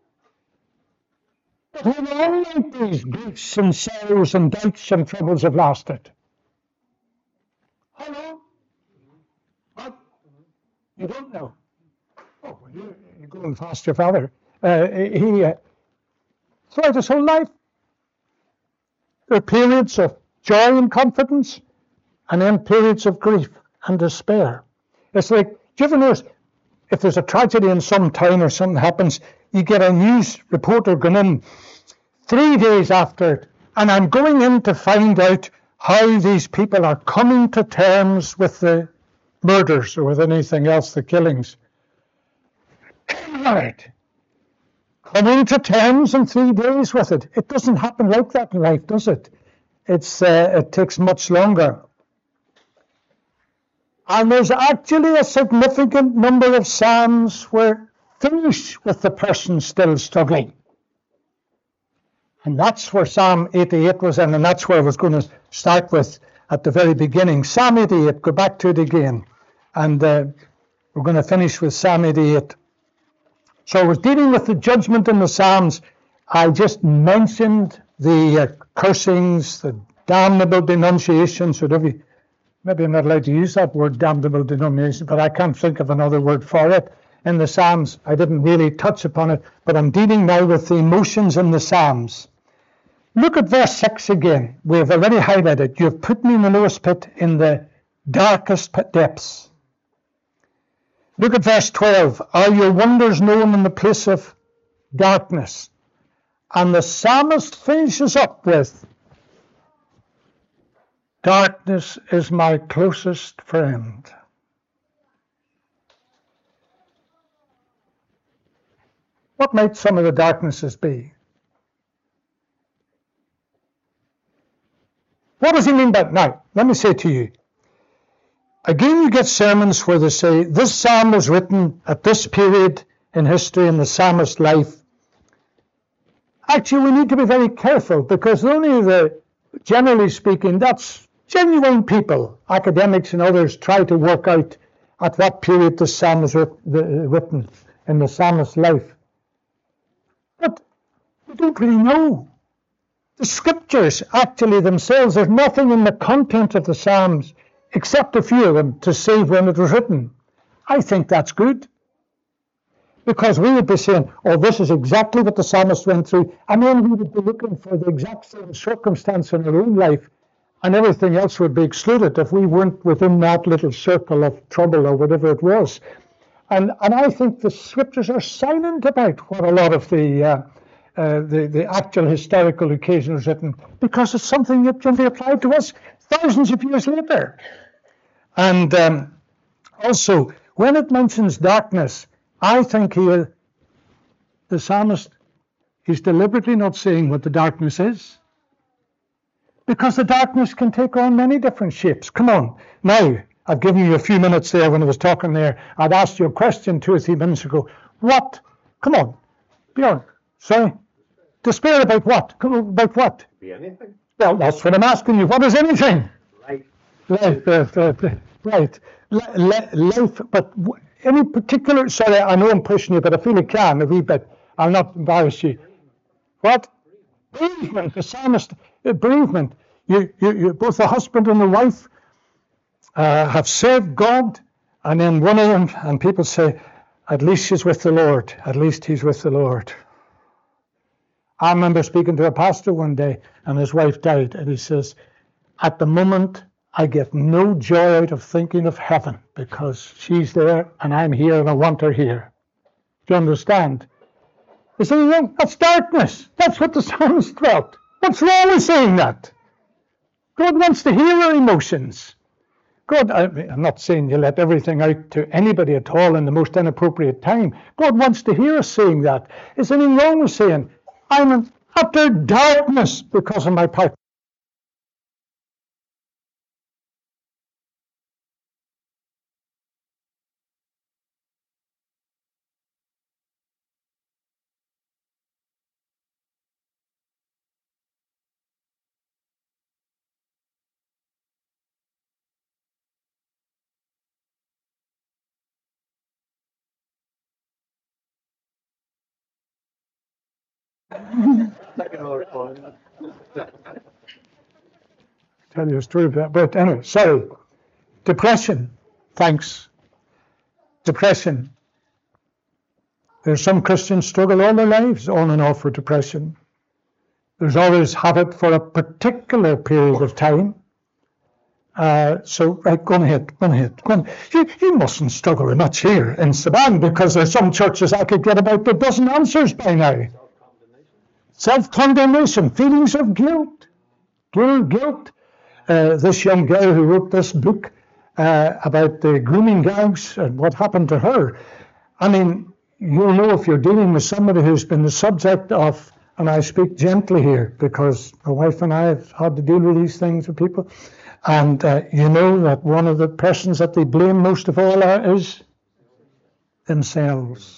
Speaker 2: But how long these griefs and sorrows and doubts and troubles have lasted? How long? What? You don't know. Oh, well, you, you're going past your father. Uh, he, uh, throughout his whole life, there are periods of joy and confidence, and then periods of grief and despair. It's like, do you ever notice, if there's a tragedy in some town or something happens, you get a news reporter going in three days after it, and I'm going in to find out how these people are coming to terms with the murders or with anything else, the killings. Right. Coming to terms in three days with it. It doesn't happen like that in life, does it? It's uh, it takes much longer. And there's actually a significant number of psalms where finish with the person still struggling. And that's where Psalm eighty-eight was in, and that's where I was going to start with at the very beginning. Psalm eighty-eight, go back to it again. And uh, we're going to finish with Psalm eighty-eight. So I was dealing with the judgment in the Psalms. I just mentioned the uh, cursings, the damnable denunciations, whatever you, maybe I'm not allowed to use that word, damnable denunciation, but I can't think of another word for it. In the Psalms, I didn't really touch upon it, but I'm dealing now with the emotions in the Psalms. Look at verse six again. We've already highlighted, you have put me in the lowest pit, in the darkest depths. Look at verse twelve. Are your wonders known in the place of darkness? And the psalmist finishes up with, darkness is my closest friend. What might some of the darknesses be? What does he mean by, now, let me say to you, again you get sermons where they say, this psalm was written at this period in history in the psalmist's life. Actually, we need to be very careful, because only the, generally speaking, that's genuine people, academics and others, try to work out at what period the psalm was written in the psalmist's life. But we don't really know. The scriptures actually themselves, there's nothing in the content of the Psalms, except a few of them, to say when it was written. I think that's good. Because we would be saying, oh, this is exactly what the psalmist went through, and then we would be looking for the exact same circumstance in our own life, and everything else would be excluded if we weren't within that little circle of trouble or whatever it was. And, and I think the scriptures are silent about what a lot of the, uh, uh, the, the actual historical occasion was written, because it's something that can be applied to us thousands of years later. And um, also, when it mentions darkness, I think he, the psalmist, he's deliberately not saying what the darkness is. Because the darkness can take on many different shapes. Come on, now, I've given you a few minutes there when I was talking there. I'd asked you a question two or three minutes ago. What? Come on, Bjorn. Sorry? Despair about what? About what?
Speaker 3: Be anything.
Speaker 2: Well, that's what I'm asking you. What is anything?
Speaker 3: Life.
Speaker 2: Life, uh, uh, right. Life, but any particular, sorry, I know I'm pushing you, but I feel I can a wee bit. I'll not embarrass you. What? Bereavement, the psalmist, uh, bereavement. You, you, you, both the husband and the wife uh, have served God, and then one of them, and people say, at least she's with the Lord. At least he's with the Lord. I remember speaking to a pastor one day, and his wife died, and he says, at the moment, I get no joy out of thinking of heaven, because she's there, and I'm here, and I want her here. Do you understand? They say, well, that's darkness. That's what the psalmist felt. What's wrong with saying that? God wants to hear our emotions. God, I mean, I'm not saying you let everything out to anybody at all in the most inappropriate time. God wants to hear us saying that. Is there anything wrong with saying, I'm in utter darkness because of my partner? Tell you a story about that. But anyway, sorry. Depression. Thanks. Depression. There's some Christians struggle all their lives on and off with depression. There's always had it for a particular period of time. Uh, so, right, go on ahead, go on ahead. Go on. You, you mustn't struggle with much here in Saban, because there's some churches I could get about a dozen answers by now. Self-condemnation, feelings of guilt, guilt, guilt. Uh, this young girl who wrote this book uh, about the grooming gangs and what happened to her. I mean, you'll know if you're dealing with somebody who's been the subject of, and I speak gently here because my wife and I have had to deal with these things with people, And uh, you know that one of the persons that they blame most of all are, is themselves.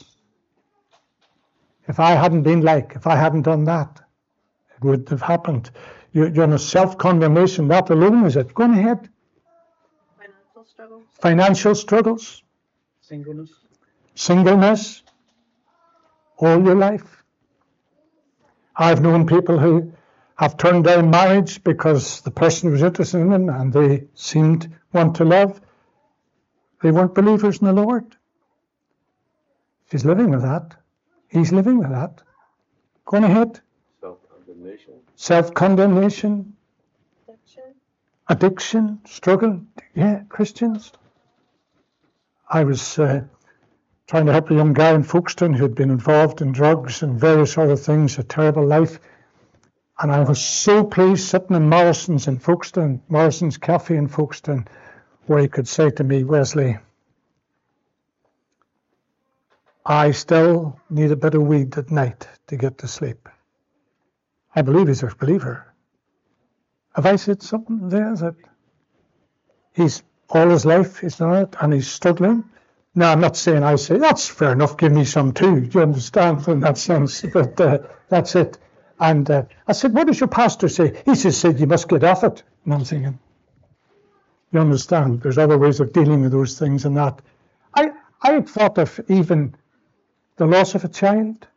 Speaker 2: If I hadn't been like, if I hadn't done that, it wouldn't have happened. You, you know, self-condemnation, that alone is it. Go on ahead.
Speaker 4: Financial struggles.
Speaker 2: Financial struggles.
Speaker 1: Singleness.
Speaker 2: Singleness. All your life. I've known people who have turned down marriage because the person was interested in them and they seemed want to love. They weren't believers in the Lord. She's living with that. He's living with that. Go on ahead.
Speaker 3: Self-condemnation.
Speaker 2: Self-condemnation.
Speaker 4: Addiction.
Speaker 2: Addiction. Struggle. Yeah, Christians. I was uh, trying to help a young guy in Folkestone who had been involved in drugs and various other things, a terrible life. And I was so pleased sitting in Morrison's in Folkestone, Morrison's Cafe in Folkestone, where he could say to me, Wesley, I still need a bit of weed at night to get to sleep. I believe he's a believer. Have I said something there that he's all his life he's done it and he's struggling? No, I'm not saying I say, that's fair enough, give me some too. Do you understand in that sense? But uh, that's it. And uh, I said, what does your pastor say? He just said, you must get off it. And I'm thinking, you understand, there's other ways of dealing with those things and that. I, I had thought of even the loss of a child,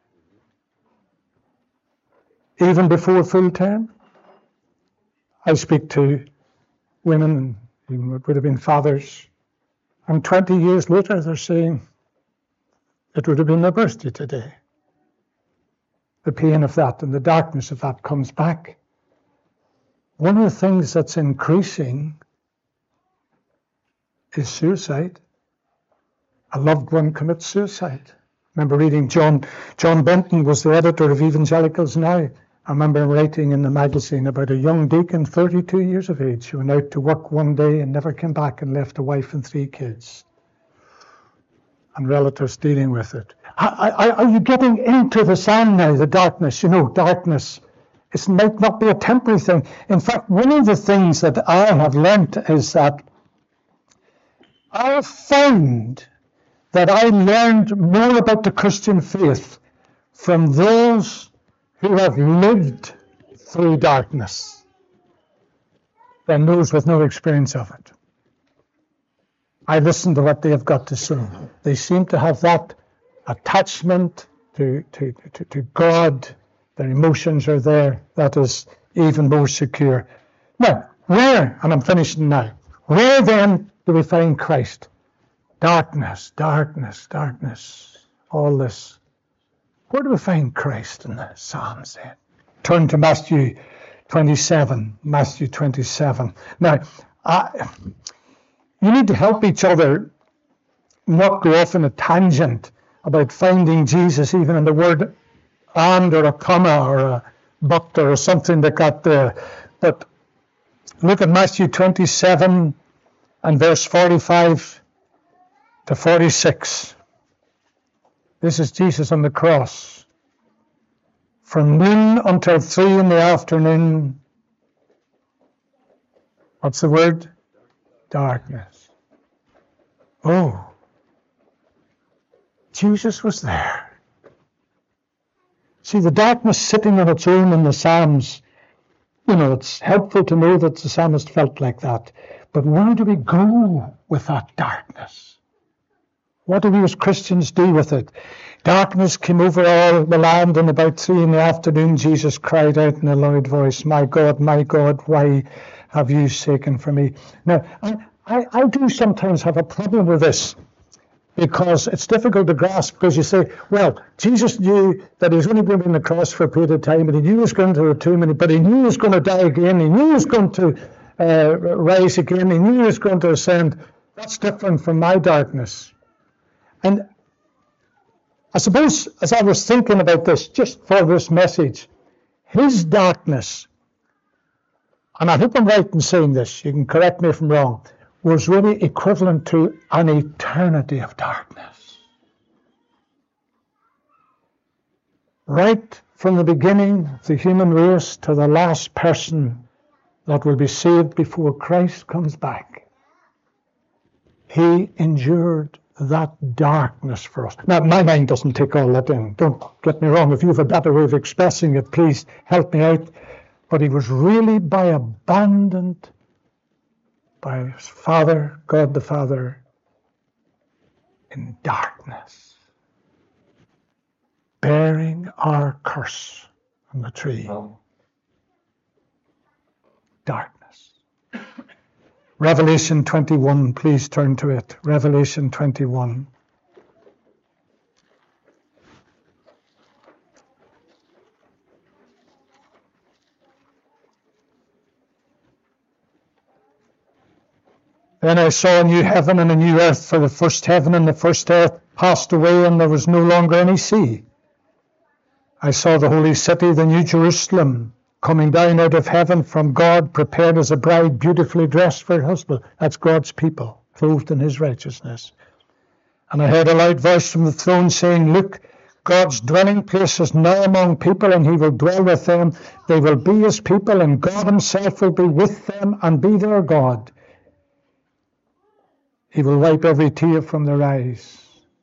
Speaker 2: even before full term. I speak to women, even what would have been fathers, and twenty years later they're saying, it would have been their birthday today. The pain of that and the darkness of that comes back. One of the things that's increasing is suicide. A loved one commits suicide. I remember reading John, John Benton was the editor of Evangelicals Now. I remember writing in the magazine about a young deacon, thirty-two years of age, who went out to work one day and never came back and left a wife and three kids. And relatives dealing with it. Are you getting into the sand now, the darkness? You know, darkness. It might not be a temporary thing. In fact, one of the things that I have learnt is that I have found that I learned more about the Christian faith from those who have lived through darkness than those with no experience of it. I listen to what they have got to say. They seem to have that attachment to, to, to, to God. Their emotions are there. That is even more secure. Now, where, and I'm finishing now, where then do we find Christ? Darkness, darkness, darkness, all this. Where do we find Christ in the Psalms then? Turn to Matthew twenty-seven, Matthew twenty-seven. Now, I, you need to help each other not go off in a tangent about finding Jesus even in the word and or a comma or a but or something like that there. But look at Matthew twenty-seven and verse forty-five to forty-six. This is Jesus on the cross. From noon until three in the afternoon, what's the word? Darkness. Oh, Jesus was there. See, the darkness sitting on its own in the Psalms, you know, it's helpful to know that the psalmist felt like that. But where do we go with that darkness? What do we as Christians do with it? Darkness came over all the land, and about three in the afternoon Jesus cried out in a loud voice, my God, my God, why have you forsaken from me? Now, I, I, I do sometimes have a problem with this, because it's difficult to grasp, because you say, well, Jesus knew that he was only going to be on the cross for a period of time, and he knew he was going to the tomb, but he knew he was going to die again, he knew he was going to uh, rise again, he knew he was going to ascend. That's different from my darkness. And I suppose as I was thinking about this, just for this message, his darkness, and I hope I'm right in saying this, you can correct me if I'm wrong, was really equivalent to an eternity of darkness. Right from the beginning of the human race to the last person that will be saved before Christ comes back. He endured that darkness for us. Now, my mind doesn't take all that in. Don't get me wrong. If you have a better way of expressing it, please help me out. But he was really by abandoned by his Father, God the Father, in darkness, bearing our curse on the tree.
Speaker 3: Oh.
Speaker 2: Darkness. Revelation twenty-one, please turn to it. Revelation twenty-one. Then I saw a new heaven and a new earth, for the first heaven and the first earth passed away, and there was no longer any sea. I saw the holy city, the new Jerusalem, coming down out of heaven from God, prepared as a bride beautifully dressed for her husband. That's God's people, clothed in his righteousness. And I heard a loud voice from the throne saying, Look, God's dwelling place is now among people, and he will dwell with them. They will be his people, and God himself will be with them and be their God. He will wipe every tear from their eyes.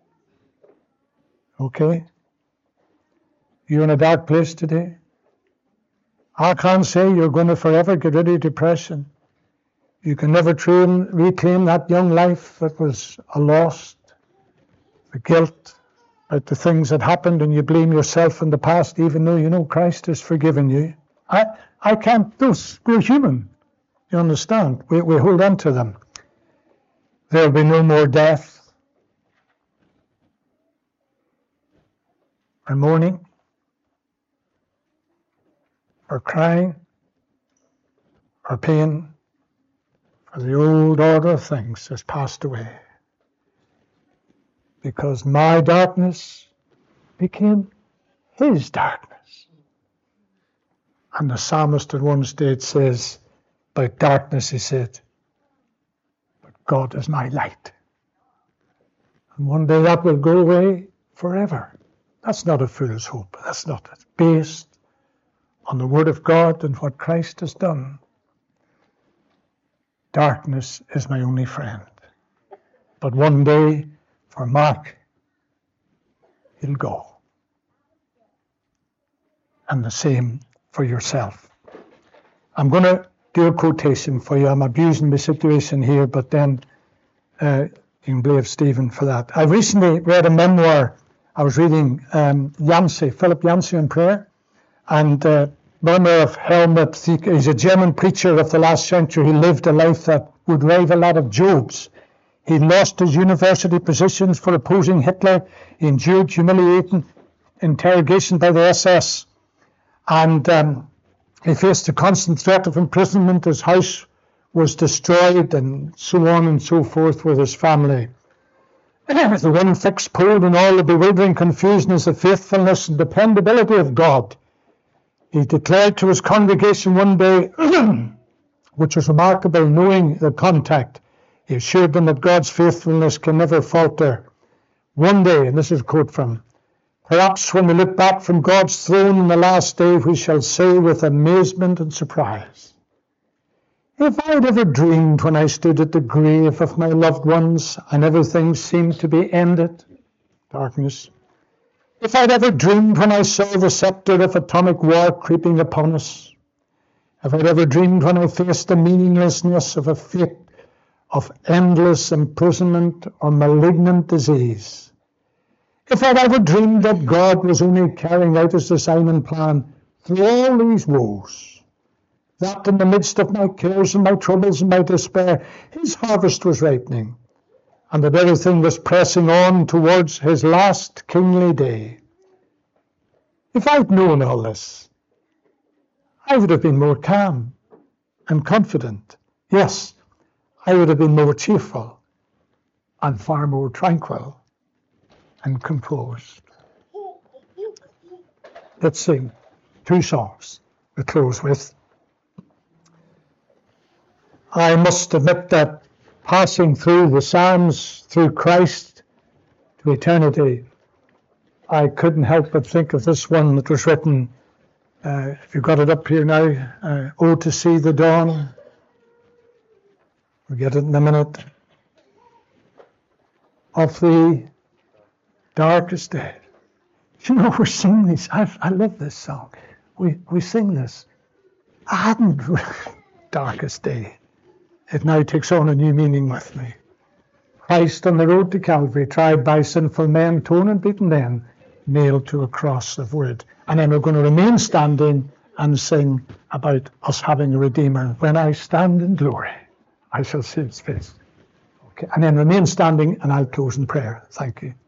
Speaker 2: Okay? You're in a dark place today. I can't say you're going to forever get rid of depression. You can never train, reclaim that young life that was a lost, the guilt about the things that happened, and you blame yourself in the past, even though you know Christ has forgiven you. I, I can't do this. We're human. You understand? We, we hold on to them. There'll be no more death or mourning or crying or pain, for the old order of things has passed away. Because my darkness became his darkness. And the psalmist at one stage says, about darkness, he said, God is my light. And one day that will go away forever. That's not a fool's hope. That's not it. Based on the Word of God and what Christ has done. Darkness is my only friend. But one day, for Mark, he'll go. And the same for yourself. I'm going to do a quotation for you. I'm abusing the situation here, but then uh, you can blame Stephen for that. I recently read a memoir. I was reading um, Yancey, Philip Yancey in prayer, and uh, memoir of Helmut Thieck. He's a German preacher of the last century. He lived a life that would rival that of Job's. He lost his university positions for opposing Hitler. He endured humiliating interrogation by the S S, and um, he faced a constant threat of imprisonment. His house was destroyed, and so on and so forth with his family. The one fixed pole in all the bewildering confusion is the faithfulness and dependability of God. He declared to his congregation one day, which was remarkable, knowing the contact. He assured them that God's faithfulness can never falter. One day, and this is a quote from, perhaps when we look back from God's throne in the last day, we shall say with amazement and surprise, if I had ever dreamed when I stood at the grave of my loved ones and everything seemed to be ended, darkness, if I'd ever dreamed when I saw the scepter of atomic war creeping upon us, if I'd ever dreamed when I faced the meaninglessness of a fate of endless imprisonment or malignant disease, if I'd ever dreamed that God was only carrying out his design and plan through all these woes, that in the midst of my cares and my troubles and my despair, his harvest was ripening, and that everything was pressing on towards his last kingly day. If I'd known all this, I would have been more calm and confident. Yes, I would have been more cheerful and far more tranquil and composed. Let's sing two songs to close with. I must admit that passing through the Psalms, through Christ to eternity, I couldn't help but think of this one that was written Uh, if you've got it up here now, uh, Oh, to see the dawn. We'll get it in a minute. Of the darkest day. You know, we're singing these. I, I love this song. We we sing this. I hadn't darkest day. It now takes on a new meaning with me. Christ on the road to Calvary, tried by sinful men, torn and beaten then, nailed to a cross of wood. And then we're going to remain standing and sing about us having a Redeemer. When I stand in glory, I shall see his face. Okay, and then remain standing, and I'll close in prayer. Thank you.